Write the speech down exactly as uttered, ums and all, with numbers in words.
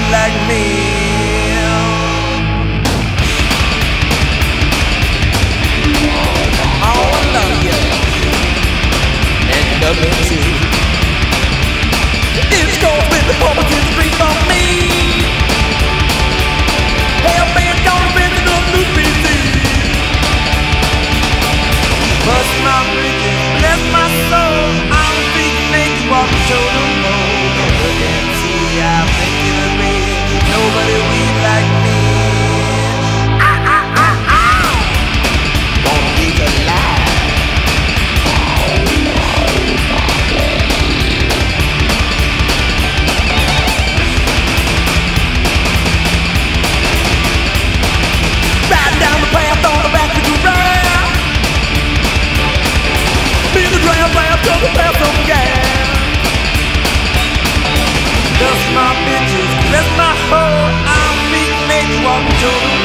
like me. Oh, I love you, and you love me too. It's gonna be the poverty street for me. Hell, man, gonna be the new P C. Bust my bridges, bless my soul. I'm speaking nature, walk the shoulder road. Look and see, I'm thinking of me. Nobody we like me. Ah, ah, ah, ah. Gonna be alive. Riding down the path on the back of the ground. Be the ground lamp till the path on gas. Dust my bitches, bless my hoe. I'm meek, nature, walking to the